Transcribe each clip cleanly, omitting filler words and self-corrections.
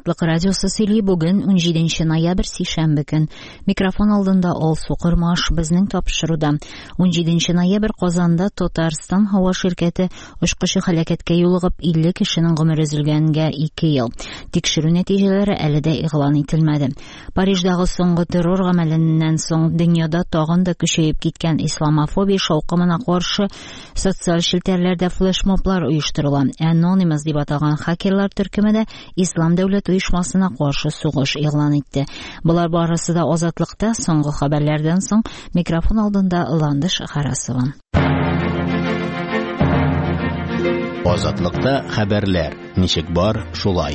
Азатлык радиосы сөйли. Бүген 17 ноябрь сишәмбе көн. Микрофон алдында Алсу Кырмаш безнең тапшыруда. 17 ноябрь Казанда Татарстан һава ширкәте очкычы һәлакәткә юлыгып 50 кешенең гомере өзелгәнгә 2 ел. Тикшерү нәтиҗәләре әле дә игълан ителмәде. Париждагы соңгы террор гамәленнән соң дөньяда тагын да көчәеп киткән исламофобия шаукымына каршы социаль челтәрләрдә флешмоблар оештырыла. Anonymous дип аталган хакерлар төркеме Ислам дәүләт оешмасына каршы сугыш игълан итте. Булар барысы да Азатлыкта соңгы хәбәрләрдән соң микрофон алдында Ландыш Харасова. Азатлыкта хәбәрләр. Ничек бар, шулай.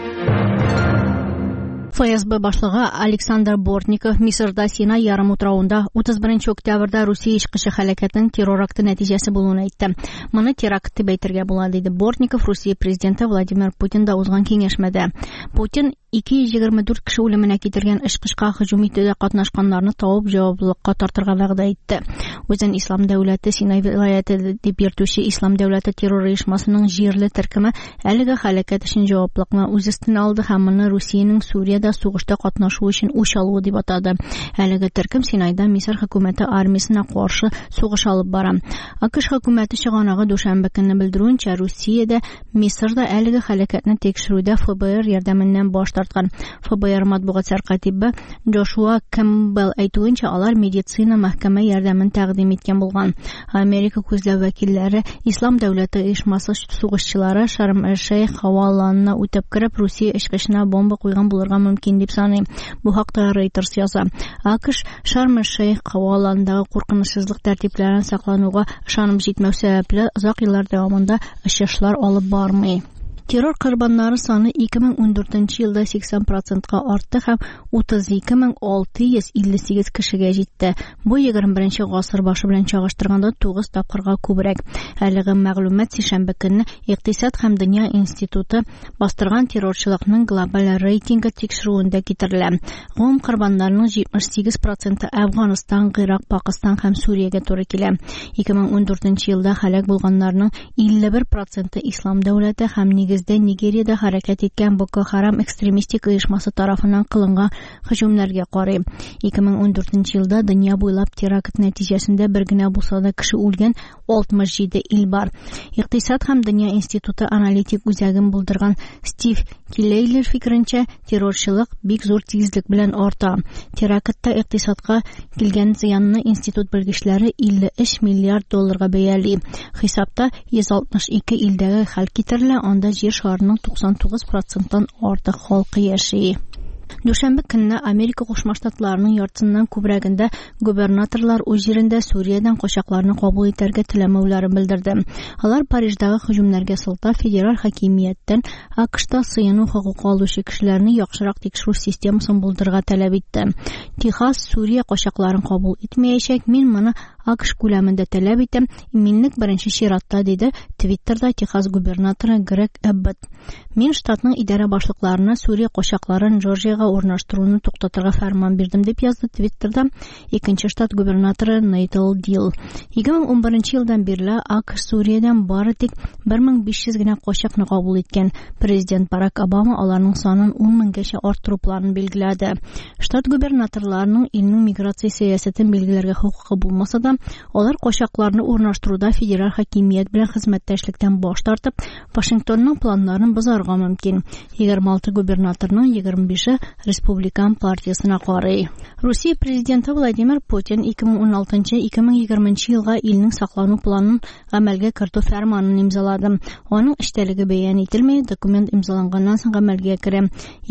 ФСБ башлыгы Александр Бортников Мисырда Синай ярым утравында 31 октябрьдә Русия ичкече һәлакәтенең террор акты нәтиҗәсе булуын әйтте. Моны теракт дип әйтергә була, диде Бортников Русия президенты Владимир Путин да узган киңәшмәдә. Путин 224 кеше үлеменә китергән ычкычка һөҗүм итүдә катнашканнарны табып җаваплылыкка тартырга вәгъдә итте. Үзен Ислам дәүләте Синай вилаяты дип йөртүче Ислам дәүләте террор оешмасының җирле төркеме әлеге һәлакәт өчен җаваплылыкны үз өстенә алды һәм моны Русиянең Суриядә сугышта катнашу өчен үч алуы дип атады. Әлеге төркем Синайда Мисыр хөкүмәте армиясына каршы сугыш алып бара. АКШ хөкүмәте чыганагы дүшәмбе көнне белдерүенчә, Русиядә Мисырда әлеге һәлакәтне тикшерүдә ФБР ярдәменнән баш тарткан. ФБР матбугат сәркатибы Джошуа Кэмпбелл әйтүенчә, алар медицина мәхкәмә ярдәмен тәкъдим иткән булган. Америка күзләү вәкилләре Ислам дәүләте оешмасы сугышчылары Шарм-эль-Шейх һаваланына үтеп кереп, Русия ичкеченә бомба куйган булырга мөмкин дип саный. Бу хакта Reuters яза. АКШ Шарм-эль-Шейх һаваланындагы куркынычсызлык тәртипләрен саклануга ышанып җитмәү сәбәпле озак еллар дәвамында очышлар алып бармый. Террор корбаннары саны 2014 елда 80%-ка артты һәм 32658 кешегә җитте. Бу 21 гасыр башы белән чагыштырганда 9 тапкырга күбрәк. Әлеге мәгълүмат сишәмбе көнне Икътисад һәм дөнья институты бастырган террорчылыкның глобаль рейтингы тикшерүендә китерелә. Гомум корбаннарның 78% Әфганстан, Ирак, Пакистан һәм Суриягә туры килә. 2014 елда һәлак булганнарның 51% Ислам дәүләте һәм Нигерияда хәрәкәт иткән Боко Харам экстремистик оешмасы тарафыннан кылынган һөҗүмнәргә карый. 2014 елда дөнья буйлап теракт нәтиҗәсендә бер генә булса да кеше үлгән 67 ил бар. Икътисад һәм дөнья институты аналитик үзәген булдырган Стив Килейлер фикеренчә, террорчылык бик зур тизлек белән арта. Терактта икътисадка килгән зыянны институт белгечләре 53 миллиард долларга бәяли. Хисапта 162 илдәге хәл китерелә, анда җир шарының 99%-тан артык халкы яши. Дүшәмбе көнне Америка Кушма Штатларының яртысыннан күбрәгендә губернаторлар үз җирендә Суриядән качакларны кабул итәргә теләмәүләрен белдерде. Алар Париждагы һөҗүмнәргә сылтап федераль хакимияттән АКШта сыену хокукы алучы кешеләрне яхшырак тикшерү системасын булдырырга таләп итте. Техас Сурия качакларын кабул итмәячәк, мин моны АКШ күләмендә таләп итәм, минлек беренче чиратта, диде Твиттерда Техас губернаторы Грег Эббот. Мин штатның идарә башлыкларына Сурия качакларын Джорджиягә урнаштыруны туктатырга фәрман бирдем, дип язды Твиттерда икенче штат губернаторы Нейтл Дил. 2011 елдан бирле АКШ Суриядән бары тик 1500 генә качакны кабул иткән. Президент Барак Обама аларның санын 10 меңгәчә арттыру планын билгеләде. Штат губернаторларының илнең миграция сәясәтен билгеләргә хокукы булмаса да, алар качакларны урнаштыруда федераль хакимият белән хезмәттәшлектән баш тартып, Вашингтонның планнарын бозарга мөмкин. 26 губернаторның 25-е республикан партиясына карый. Русия президенты Владимир Путин 2016-2020 елга илнең саклану планын гамәлгә кертү фәрманын имзалады. Аның эчтәлеге бәян ителмәй, документ имзаланганнан соң гамәлгә керә.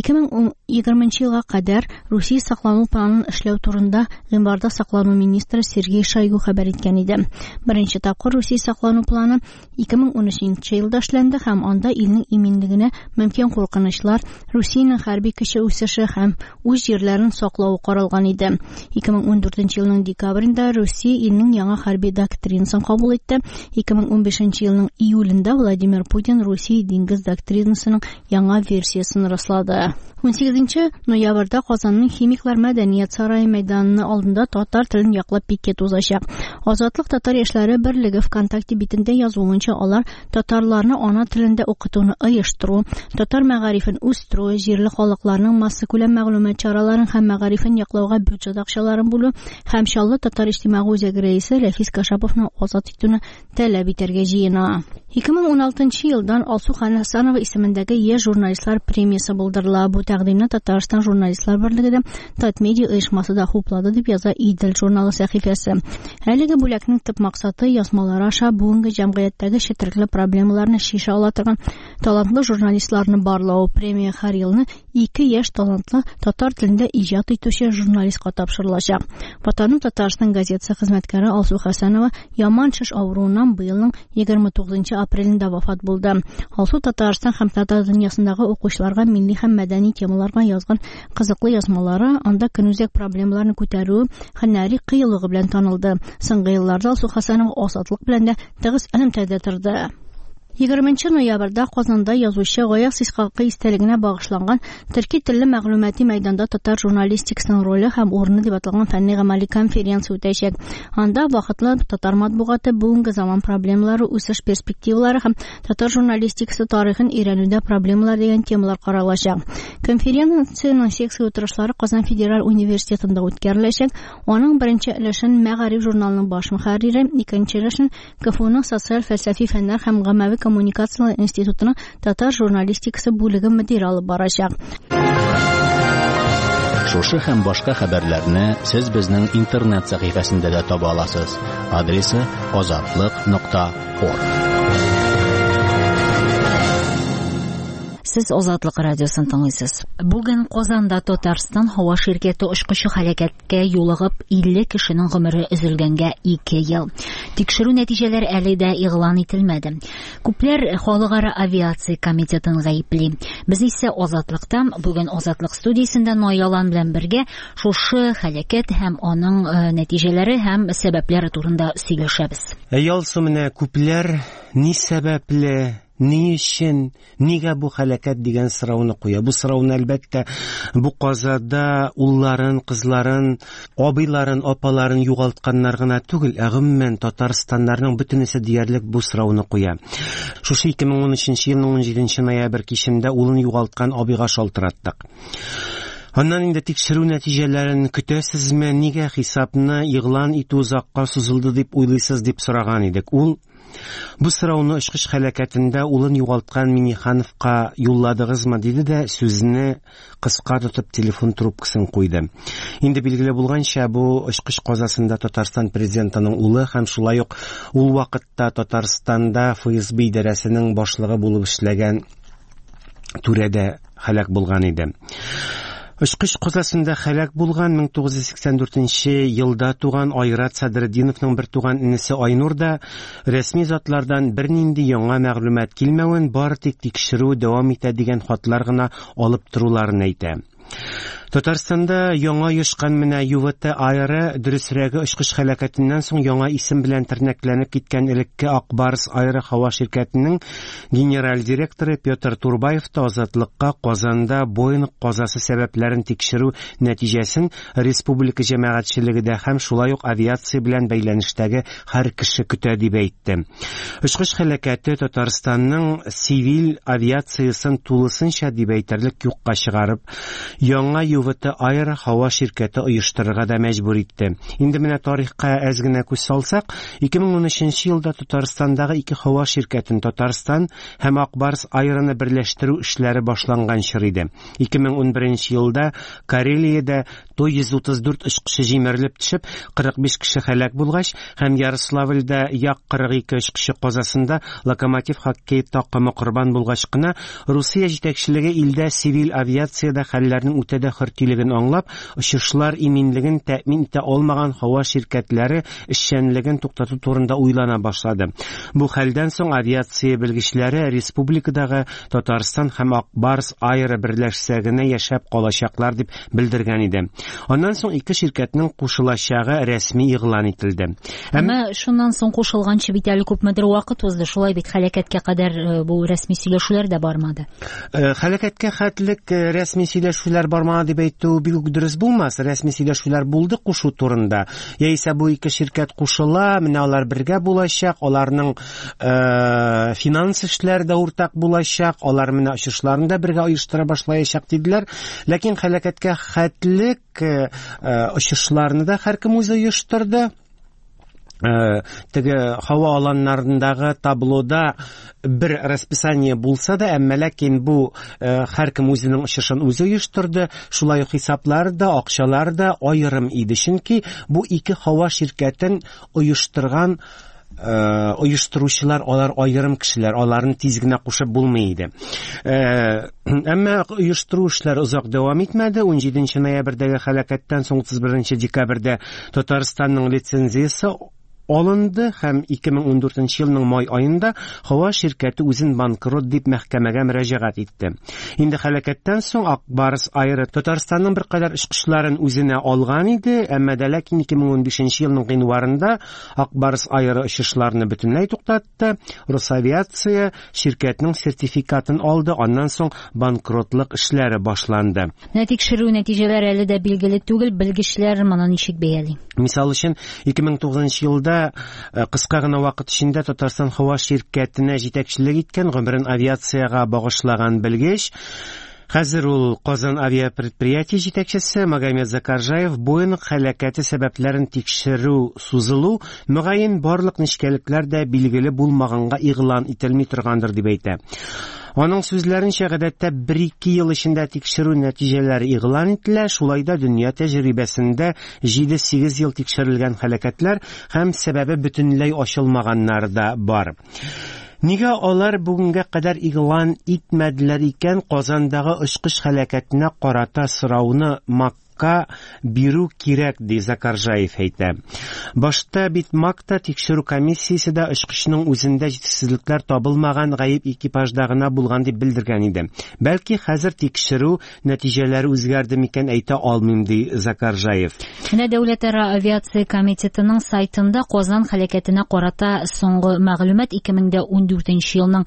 2020 елга кадәр Русия саклану планын эшләү турында гыйнварда саклану министры Сергей Шойгу хәбәр иткән иде. Беренче тапкыр Русия саклану планы 2013 елда эшләнде һәм анда илнең иминлегенә мөмкин куркынычлар, Русиянең хәрби көче үсеше һәм үз җирләрен саклау каралган иде. 2014 елның декабрендә Русия илнең яңа хәрби доктринасын кабул итте. 2015 елның июлендә Владимир Путин Русия диңгез доктринасының яңа версиясын раслады. 18 ноябрьдә Казанның Химиклар мәдәният сарае мәйданының алдында татар телен яклап пикет узачак. Азатлык татар яшьләре берлеге ВКонтакте битендә язуынча, алар татарларны ана телендә укытуны оештыру, татар мәгарифен үстерү, җирле халыкларның масса күләм мәгълүмат чараларын һәм мәгарифен яклауга бюджет акчаларын бүлү һәм Чаллы татар иҗтимагый үзәге рәисе Рәфис Кашаповны азат итүне таләп итәргә җыена. 2016 елдан Алсу Хәсәнова исемендәге яшь журналистлар премиясе булдырыла. Бу тәкъдимне Татарстан журналистлар берлеге дә Татмедиа оешмасы да хуплады дип яза Идел журналы сәхифәсе. Әлеге бүләкнең төп максаты язмалар аша бүгенге җәмгыятьтәге четерекле проблемаларны шиша ала торган талантлы журналистларны барлау. Премия һәр елны 2 яшь талантлы татар телендә иҗат итүче журналистка тапшырылачак. Ватанның Татарстан газетасы хезмәткәре Алсу Хәсәнова яман шеш авыруыннан быелның 29 апрелендә вафат булды. Алсу Татарстан һәм татар дөньясындагы укучыларга милли һәм мәдәни темаларга язган кызыклы язмалары, анда көнүзәк проблемаларны күтәрү һөнәри кыюлыгы белән танылды. Соңгы елларда Алсу Хәсәнова азатлык белән дә тыгыз элемтәдә торды. 20 ноябрьдә Казанда язучы Гаяз Исхакый истәлегенә багышланган төрки телле мәгълүмати мәйданда татар журналистикасының роле һәм урыны дип аталган фәнни-гамәли конференция үтәчәк. Анда вакытлы татар матбугаты бүгенге заман проблемалары, үсеш перспективалары һәм татар журналистикасы тарихын өйрәнүдә проблемалар дигән темалар каралачак. Конференциянең секция утырышлары Казан Федераль университетында үткәреләчәк. Аның беренче өлешен Мәгариф журналының баш мөхәррире, икенче өлешен КФУның социаль-фәлсәфи фәннәр һәм гамәви коммуникациялар институтының татар журналистикасы бүлеге мөдире алып барачак. Шушы һәм башка хәбәрләрне сез безнең интернет сәхифәсендә дә таба аласыз. Адресы azatlyk.org. Сез Азатлык радиосын тыңлыйсыз. Бүген Казанда Татарстан һава ширкәте очкычы һәлакәткә юлыгып 50 кешенең гомере өзелгәнгә 2 ел. Тикшерү нәтиҗәләре әле дә игълан ителмәде. Күпләр Халыкара авиация комитетын гаепли. Без исә Азатлыкта бүген Азатлык студиясендә Наялан белән бергә шушы һәлакәт һәм аның нәтиҗәләре һәм сәбәпләре турында сөйләшәбез. Ялсы менә күпләр ни сәбәпле, ни өчен, нигә бу хәлакәт дигән сорауны куя. Бу сорауны әлбәттә бу казада улларын, кызларын, абыйларын, апаларын югалтканнар гына түгел, гомумән Татарстаннарның бөтенесе диярлек бу сорауны куя. Шушы 2013 елның 17 ноябрь кичендә улын югалткан абыйга шалтыраттык. Аннан инде тикшерү нәтиҗәләрен көтәсезме, нигә хисапны игълан итү узакка сузылды дип уйлыйсыз дип сораган идек. Ул бу сорауны очкыч хәлакәтендә улын югалткан Минихановка юлладыгызмы диде дә сүзне кыска тотып телефон трубкасын куйды. Инде билгеле булганча, бу очкыч казасында Татарстан президентының улы һәм шулай ук ул вакытта Татарстанда ФСБ идарәсенең башлыгы булып эшләгән түрәдә һәлак булган иде. Очкыч казасында һәлак булган 1984 елда туган Айрат Садретдиновның бер туган инесе Айнур да рәсми затлардан бернинди яңа мәгълүмат килмәвен, бары тик тикшерү дәвам итә дигән хатлар гына алып торуларын әйтә. Татарстанда яңа яшкан менә ЮВТ аэры дөресрәге очкыч хәлакәтеннән соң яңа исем белән тернәкләнеп киткән элекке Акбарс аэры һава ширкәтенең генераль директоры Петр Турбаев та Азатлыкка Казанда Боинг казасы сәбәпләрен тикшерү нәтиҗәсен республика җәмәгатьчелеге һәм шулай ук авиация белән бәйләнештәге һәр кеше көтә дип әйтте. Очкыч хәлакәте Татарстанның цивил авиациясын тулысынча дип әйтерлек юкка чыгарып, яңа ЮВТ аэры һава ширкәте оештырырга да мәҗбүр итте. Инде менә тарихка әз генә күз салсак, 2013 елда Татарстандагы 2 һава ширкәтен Татарстан һәм Акбарс аэрыны берләштерү эшләре башланган чор иде. 2011 елда Карелиядә 134 очкычы җимерелеп төшеп, 45 кеше һәлак булгач, һәм Ярославльдә як 42 очкычы казасында Локомотив хоккей такымы корбан булгач кына, Русия җитәкчелеге илдә цивил авиациядә хәлләрне үзенең үтәдә хөртилеген аңлап, очышлар иминлеген тәэмин итә алмаган һава ширкәтләре эшчәнлеген туктату турында уйлана башлады. Бу хәлдән соң авиация белгечләре республикадагы Татарстан һәм Акбарс Air берләшсәгенә яшәп калачаклар дип белдергән иде. Аннан соң ике ширкәтнең кушылачагы рәсми игълан ителде. Әмма шуннан соң кушылганчы бит әле күпмедер вакыт узды, шулай бит хәлакәткә кадәр бу рәсми сөйләшүләр дә бармады. Хәлакәткә хәтлек рәсми сөйләшүләр бармады дип әйтү бик дөрес булмас. Рәсми сөйләшүләр булды кушу турында. Яисә бу ике ширкәт кушыла, менә алар бергә булачак, аларның финанс эшләре дә уртак булачак, алар менә очышларын да бергә оештыра башлаячак диделәр. Ләкин хәлакәткә хәтлек очышларны да һәркем үзе оештырды. Теге һава аланнарындагы таблода бер расписание булса да, әмма ләкин бу һәркем үзенең очышын үзе оештырды. Шулай ук хисаплар да, акчалар да аерым иде. Чөнки бу ике һава ширкәтен оештырган оештыручылар, алар аерым кешеләр, аларны тиз генә кушып булмый иде. Әмма оештыру эшләре озак дәвам итмәде. 17 ноябрьдәге хәлакәттән соң 31 декабрьдә Татарстанның лицензиясе алынды һәм 2014 елның май айында һава ширкәте үзен банкрот дип мәхкәмәгә мөрәҗәгать итте. Инде хәлакәттән соң Акбарс Air Татарстанның бер кадәр эшкышларын үзенә алган иде, әмма дә ләкин 2015 елның гыйнварында Акбарс Air очышларны бөтенләй туктатты. Росавиация ширкәтнең сертификатын алды, аннан соң банкротлык эшләре башланды. Тикшерү нәтиҗәләре әле дә билгеле түгел, белгечләр моны ничек бәяли? Мисал өчен 2009 елда кыска гына вакыт эчендә Татарстан һава ширкәтенә җитәкчелек иткән, гомерен авиациягә багышлаган белгеч, хәзер ул Казан авиапредприятие җитәкчесе Магомед Закаржаев Боинг хәлакәте сәбәпләрен тикшерү сузылу, мөгаен барлык нечкәлекләр дә билгеле булмаганга игълан ителми торгандыр дип әйтә. Аның сүзләренчә, гадәттә 1-2 ел эчендә тикшерү нәтиҗәләре игълан ителә. Шулай да дөнья тәҗрибәсендә 7-8 ел тикшерелгән хәлакәтләр һәм сәбәбе бөтенләй ачылмаганнар да бар. Нигә алар бүгенгә кадәр игълан итмәделәр икән? Казандагы очкыш хәлакәтенә карата сорауны МАКка бирү кирәк, ди Закаржаев әйтә. Башта бит МАКта тикшерү комиссиясе дә очкычның үзендә җитешсезлекләр табылмаган гаип экипажда гына булган дип белдергән иде. Бәлки хәзер тикшерү нәтиҗәләре үзгәрде микән, әйтә алмыйм, ди Закаржаев. Менә Дәүләтара авиация комитетының сайтында Казан хәлакәтенә карата соңгы мәгълүмат 2014 елның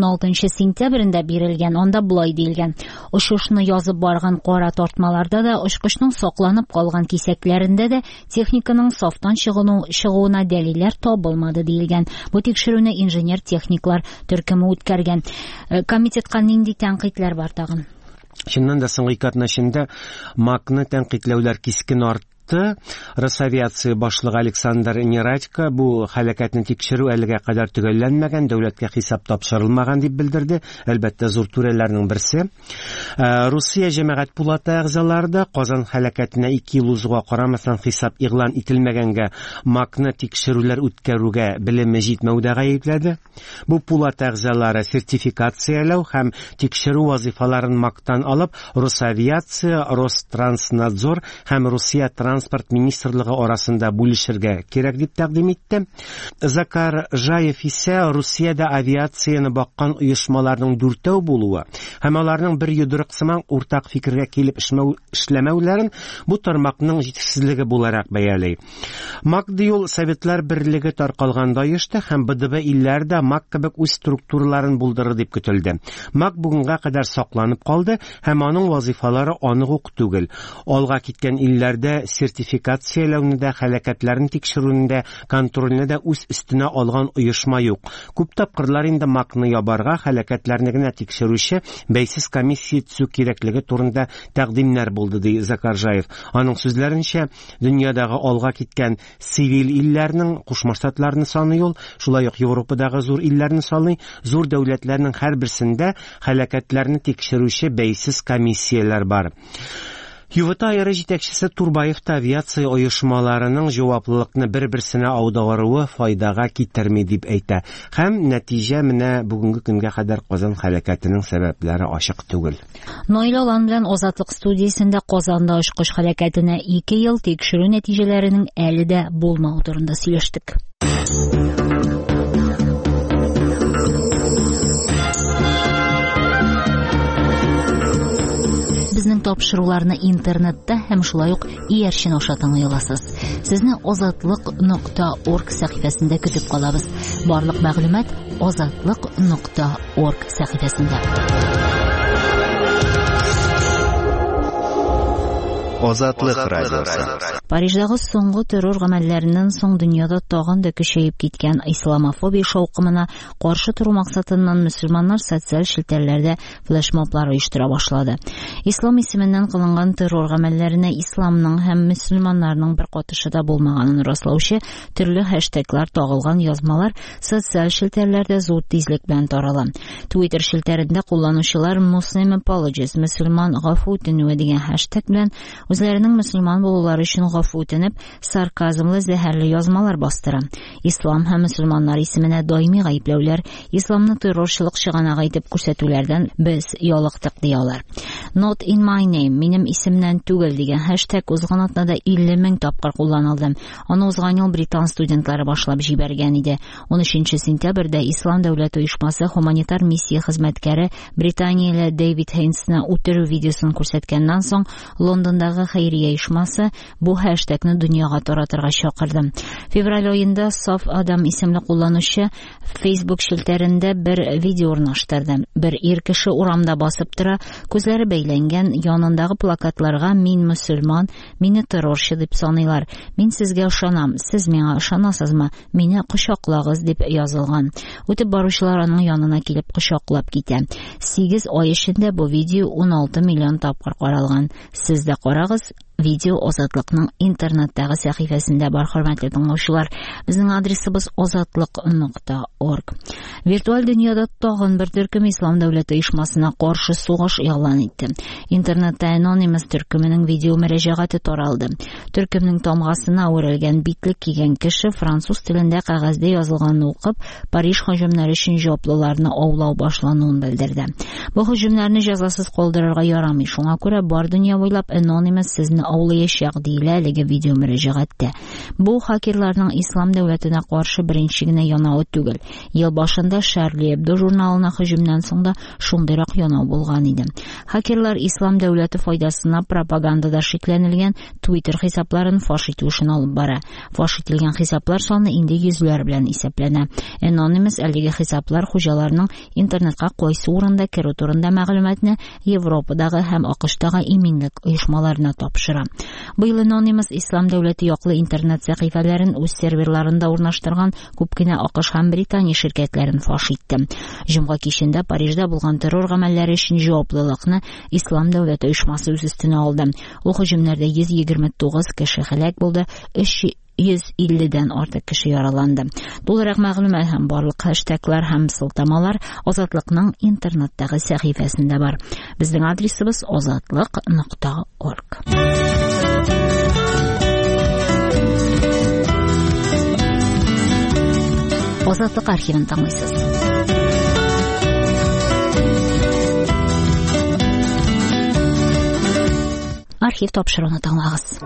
16 сентябрендә бирелгән. Анда булай диелгән: очышны язып барган кара тартмаларда да, очкычның сакланып калган кисәкләрендә дә техниканың сафтан чыгуына дәлилләр табылмады диелгән. Бу тикшерүне инженер-техниклар төркеме үткәргән. Комитетка нинди тәнкыйтьләр бар тагын? Шуннан да соңгы 2 атна эчендә МАКны тәнкыйтьләүләр кискен артты. Росавиация башлыгы Александр Нерадько бу хәлакәтне тикшерү әлегә кадәр төгәлләнмәгән, дәүләткә хисап тапшырылмаган дип белдерде. Әлбәттә, зур түрәләрнең берсе. Русия җәмәгать пулаты әгъзалары да Казан хәлакәтенә 2 ел узуга карамастан хисап игълан ителмәгәнгә МАКны тикшерүләр үткәрүгә белеме җитмәүдә гаепләде. Бу пулат әгъзалары сертификацияләү һәм тикшерү вазифаларын МАКтан алып, Росавиация, Ространснадзор һәм Русия транспорт министрлыгы арасында бүлешергә кирәк дип тәкъдим итте. Закаржаев исә Русиядә авиацияны баккан оешмаларның 4 булуы һәм аларның бер йодрык сыман уртак фикергә килеп эшләмәүләрен бу тармакның җитешсезлеге буларак бәялый. МАК ул Советлар Берлеге таркалганда оешты һәм БДБ илләрдә МАК кебек үз структураларын булдырыр дип көтелде. МАК бүгенгә кадәр сакланып калды һәм аның вазифалары анык ук түгел. Алга киткән илләрдә сертификацияләүнедә, хәлакәтләрен тикшерүнедә, контрольнедә үз өстенә алган оешма юк. Күп тапкырлар инде МАКны ябарга, хәлакәтләрне генә тикшерүче бәйсез комиссия төзү кирәклеге турында тәкъдимнәр булды, ди Закаржаев. Аның сүзләренчә, дөньядагы алга киткән цивил илләрнең, Кушма Штатларны саный ул, шулай ук Европадагы зур илләрне саный, зур дәүләтләрнең һәрберсендә хәлакәтләрне тикшерүче бәйсез комиссияләр бар. Ювата айры җитәкчесе Турбаев та авиация оешмаларының җаваплылыкны бер-берсенә аударуы файдага китерми дип әйтә. Һәм нәтиҗә менә бүгенге көнгә кадәр Казан һәлакәтенең сәбәпләре ачык түгел. Наил Алан белән Азатлык студиясендә Казанда очкыш һәлакәтенә 2 ел тикшерү нәтиҗәләренең әле дә булмау турында сөйләштек. Безнең тапшыруларны интернетта һәм шулай ук иярчен аша тыңлый аласыз. Сезне azatlык.org сәхифәсендә көтеп калабыз. Барлык мәгълүмат azatlык.org сәхифәсендә. Азатлык радиосы. Париждагы соңгы террор гамәлләреннән соң дөньяда тагын да көчәеп киткән исламофобия шаукымына каршы туру максатыннан мөселманнар социаль шелтәрләрдә флешмоблар оештыра башлады. Ислам исеменнән кылынган террор гамәлләренә исламның һәм мөселманнарның бер катышы да булмаганын раслаучы төрле хэштеглар тагылган язмалар социаль шелтәрләрдә зур тизлек белән тарала. Twitter шелтәрендә кулланучылар Muslim Apologies, мөселман гафу үтенүе дигән хэштег белән үзләренең мөселман булулары өчен гафу үтенеп, сарказмлы зәһәрле язмалар бастыра. Ислам һәм мөселманнар исеменә даими гаепләүләр, исламны террорчылык чыганагы итеп күрсәтүләрдән без ялыктык диялар. Not in my name, минем исемнән түгел дигән хэштег узган атнада 50 000 тапкыр кулланылды. Аны узган ел Британ студентлары башлап җибәргән иде. 13 сентябрьдә Ислам дәүләте оешмасы гуманитар миссия хезмәткәре Британияле Дэвид Хейнсны үтерү видеосын күрсәткәннән соң Лондондагы хәйрия оешмасы бу хэштегны дөньяга таратырга чакырды. Февраль аенда Саф Адам исемле кулланучы Facebook шелтәрендә бер видео урнаштырды. Бер ир кеше урамда басып тора, күзләре бәйләнгән, янындагы плакатларга "Мин мөселман, мине террорчы" дип саныйлар. "Мин сезгә ышанам, сез миңа ышанасызмы? Мине кочаклагыз" дип язылган. Үтеп баручылар аның янына килеп кочаклап китә. 8 ай эчендә бу видео 16 миллион тапкыр каралган. Сез дә карагыз. Видео Азатлыкның интернеттагы сәхифәсендә бар, хөрмәтле тыңлаучылар. Безнең адресыбыз azatlык.org. Виртуаль дөньяда тагын бер төркем Ислам дәүләте оешмасына каршы сугыш ялан итте. Интернетта Anonymous төркеменең видео мөрәҗәгате таралды. Төркемнең тамгасына үрелгән битлек кигән кеше француз телендә кәгазьдә язылганны укып, Париж һөҗүмнәре өчен җаваплыларны аулау башлануын белдерде. Бу һөҗүмнәрне җәзасыз калдырырга ярамый. Шуңа күрә бар дөнья буйлап Anonymous сезне аулаячак диелә әлеге видео мөрәҗәгатьтә. Бу хакерларның Ислам дәүләтенә каршы беренче генә янавы түгел. Ел башында Charlie Hebdo журналына һөҗүмнән соң да шундыйрак янау булган иде. Хакерлар Ислам дәүләте файдасына пропагандада шикләнелгән Twitter хисапларын фаш итү өчен алып бара. Фаш ителгән хисаплар саны инде йөзләр белән исәпләнә. Anonymous әлеге хисаплар хуҗаларының интернетка кайсы урында керү турында мәгълүматны Европадагы һәм АКШтагы иминлек оешмаларына тапшыра. Быел Anonymous Ислам дәүләте яклы интернет сәхифәләрен үз серверларында урнаштырган күп кенә АКШ һәм Британия ширкәтләрен фаш итте. Җомга кичендә Парижда булган террор гамәлләре өчен җаваплылыкны Ислам дәүләте оешмасы үз өстенә алды. Ул һөҗүмнәрдә 129 кеше һәлак булды, 350-дән артык кеше яраланды. Тулырак мәгълүмат һәм барлык хэштеглар һәм сылтамалар Азатлыкның интернеттагы сәхифәсендә бар. Безнең адресыбыз azatlyk.org. Азатлык архивын тыңлыйсыз. Архив тапшыруны тыңлагыз.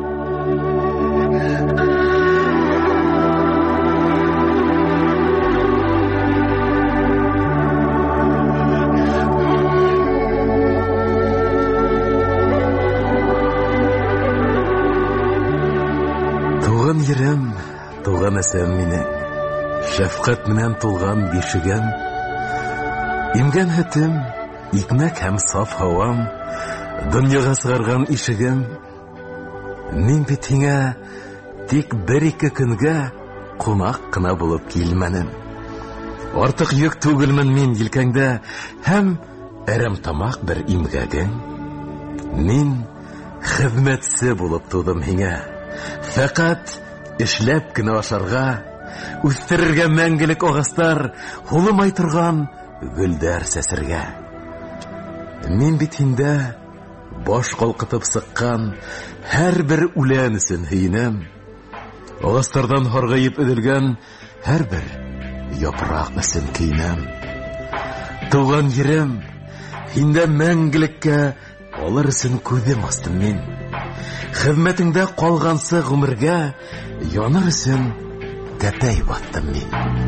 Туган ерем, туган әсәм мине, шәфкать менән тулган бишегем, имгән һөтем, икмәк һәм саф һавам, дөньяга сыгарган ишегем. Мин бит һиңа тик 1-2 көнгә кунак кына булып килмәнем. Артык йөк түгелмен мин елкәңдә һәм әрәмтамак бер имгәгең. Мин хезмәтче булып тудым һиңа. Фәкать эшләп кенә ашарга, үстерергә мәңгелек агастар, хулымай торган гөлдәр сәсергә. Мин бит инде баш калкытып сыккан һәрбер үлән өчен һөйнәм. Агастардан харгаеп өделгән һәрбер япрак өчен көйнәм. Туган ерем, һиндә мәңгелеккә алыр өчен күзем астым мин. Хезмәтеңдә калгансы гомергә яныр өчен тәпәй баттым мин.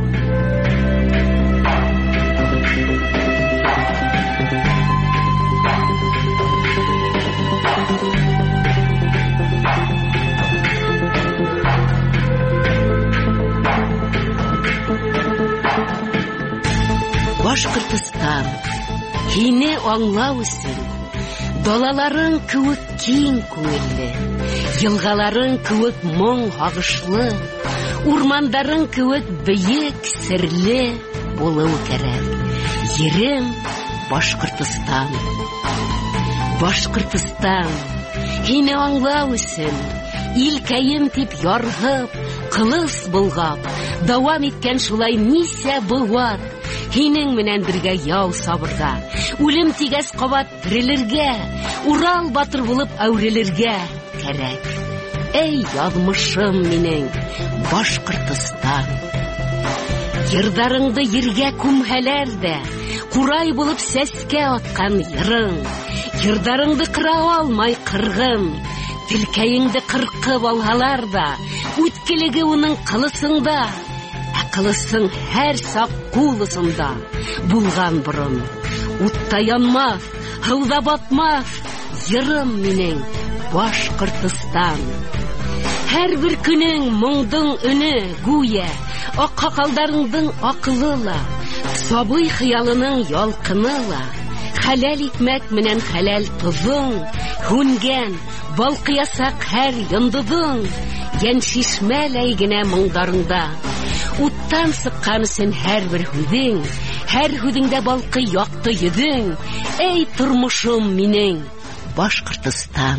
Башкортстан, һине аңлау өчен далаларың кебек киң күңелле, елгаларың кебек моң агышлы, урмандарың кебек бөек серле булу кирәк. Ерем Башкортстан. Башкортстан, һине аңлау өчен илкәем дип яргып, кылыс булгап, дәвам иткән шулай нисә быват. Һинең менән бергә яу сабырга, үлем тигәс кабат терелергә, Урал батыр булып әүрелергә кирәк. Эй язмышым минең, Башкортстан. Йырдарыңды ергә күмһәләр дә, курай булып сәскә аткан йырың. Йырдарыңды кыра алмай кыргын, телкәеңде кыркып алһалар да, үткелеге уның кылысыңда. Кылысың һәр сак кулысында булган борын. Утта янмас, һыуда батмас, йырым минең Башкортстан. Һәр бер көнең моңдың өне гүя, ак хакалдарыңдың акылыла, сабый хыялының ялкыныла. Хәләл икмәк менән хәләл тузың, һүнгән, балкыясак һәр йондызың, ян шишмәләй генә моңдарыңда. Уттан сыккан өчен һәр бер һүдең, һәр һүдеңдә балкый якты йөзең. Эй тормышым минең, Башкортстан.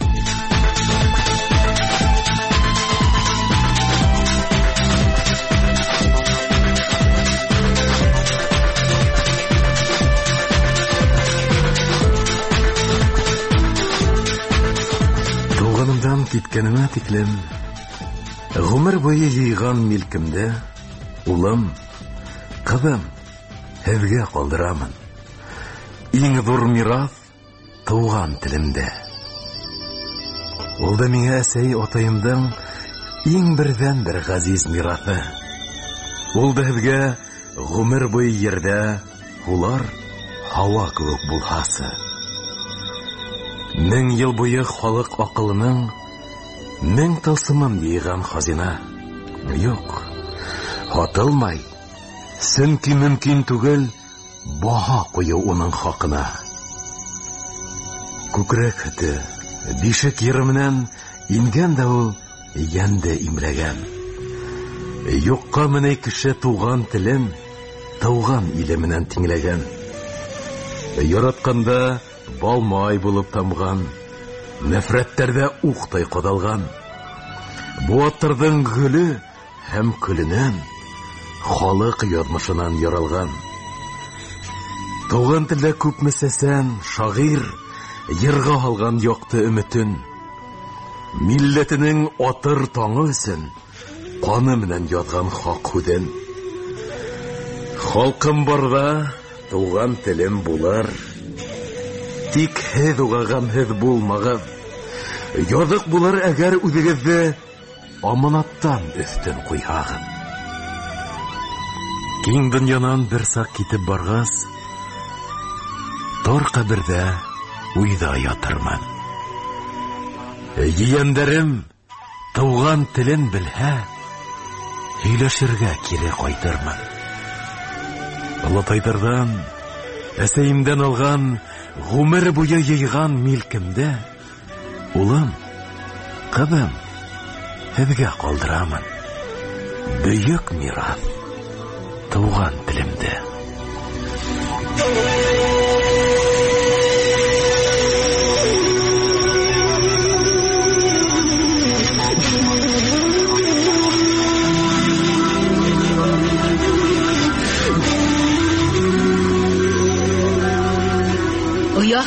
Туганымдан киткәнемә тиклем, гомер буе йыйган милкемдә, улым, кызым, һезгә калдырамын. Иң зур мирас туган телемдә. Ул да миңа әсәй атаемдың иң бердән бер газиз мирасы. Ул да һезгә гомер буе ердә, улар һава кебек булһасы. Мең ел буе халык акылының мең тылсымын йыйган хазина. Юк, хатылмай, сөнки мөмкин түгел баһа кую уның хакына. Күкрәк хәте, бишек йыры менән ингән дә ул янда имләгән. Юкка менә кеше туган телем, туган иле менән тиңләгән. Яратканда балмай булып тамган, нәфрәттәрдә ухтай кадалган. Бу аттырдың гөле һәм көлінен, халык язмышынан яралган. Туган телдә күпме сәсән, шагыйр, йырга алган якты өметен. Милләтенең атыр таңы өчен каны менән язган хак һүден. Халкым барда туган телем булыр. Тик һез уга гамһез булмагыз. Язык булыр әгәр үзегезне аманаттан өстен куйһагыз. Киң дөньянан бер сак китеп баргас, тор кабердә уйда ятырмын. Ейәндәрем туган телен белһә, һөйләшергә кире кайтырмын. Алатайдардан, әсәйемдән алган гомер буе йыйган милкемдә, улым, кызым, һезгә калдырамын. Бөек мирас туган телемдә.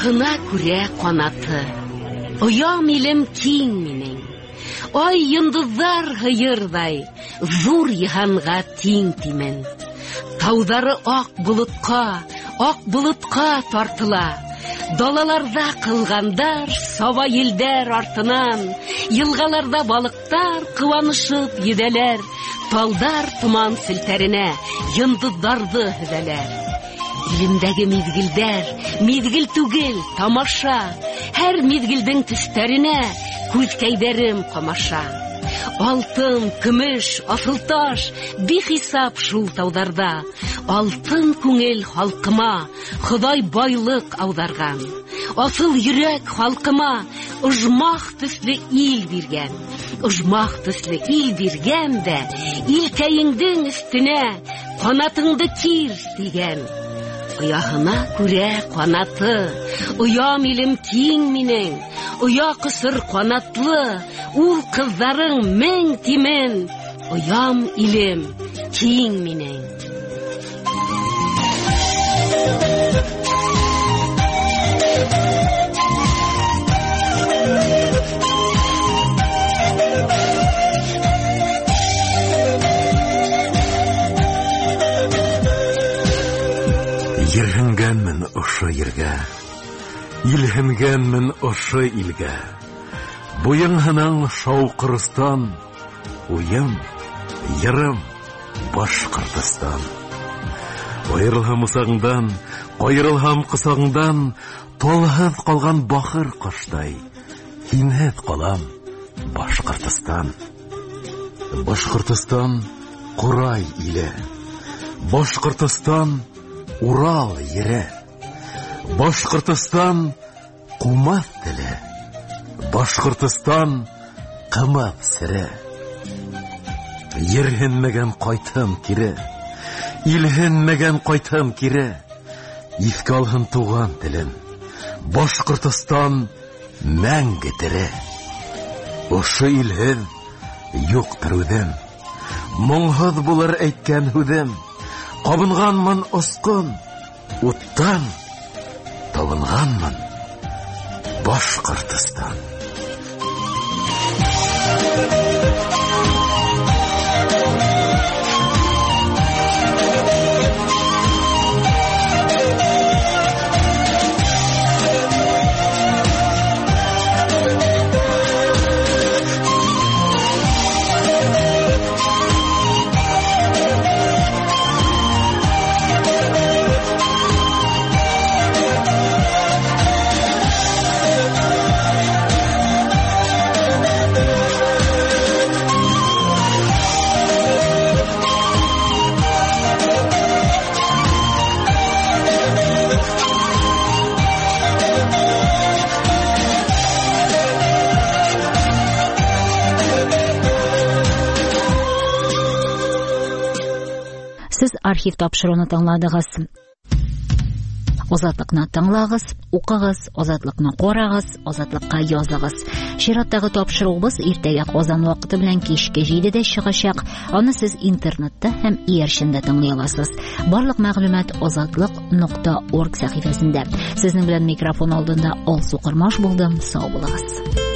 Ояһына күрә канаты. Оям илем киң минең. Ай йондызлар хыйырдай, зур йыһанга тиң тимен. Таудары ак болытка тартыла. Далаларда кылгандар, саба елдер артынан, елгаларда балыктар кыванышып йөдәләр, талдар туман селтәренә йондызларды һөзәләр. Илемдәге мизгел түгел, тамаша, һәр мизгелдең төстәренә күзкәйдәрем камаша. Алтын, көмеш, асыл таш, бихисап шул таударда. Алтын күңел халкыма, Ходай байлык аударган. Асыл йөрәк халкыма, ожмах төсле ил биргән. Ожмах төсле ил биргән дә, илкәеңдең өстенә канатыңды кир дигән. Ояһына күрә канаты, оям илем киң минең, оя кысыр канатлы, ул кызларың мең тимен, оям илем киң минең. Йөргәнмен ошо ергә, илһенгәнмен ошо илгә. Буйыңһының шауқырыстан, уйым, йырым, Башкортстан. Аерылһам усагыңдан, кайрылһам кысагыңдан, талһыз калган бахыр коштай, һинһез калам, Башкортстан. Башкортстан Курай иле, Башкортстан Урал ере, Башкортстан кумас теле, Башкортстан кымап сере. Йөрһенмәгән кайтам кире, илһенмәгән кайтам кире. Искә алһын туган телем, Башкортстан мәңге тере. Ошо илһез юктыр үдем, моңһыз булыр әйткән һүзем. Кабынганмын оскын, уттан табынганмын, Башкортстан. Сез архив тапшыруны тыңладыгыз. Азатлыкны тыңлагыз, укыгыз, азатлыкны карагыз, азатлыкка языгыз. Чираттагы тапшыруыбыз иртәгә Казан вакыты белән кичке 7:00 чыгачак. Аны сез интернетта һәм иярчендә тыңлый аласыз. Барлык мәгълүмат azatlyk.org сәхифәсендә. Сезнең белән микрофон алдында Алсу Кырмаш булдым. Сау булыгыз.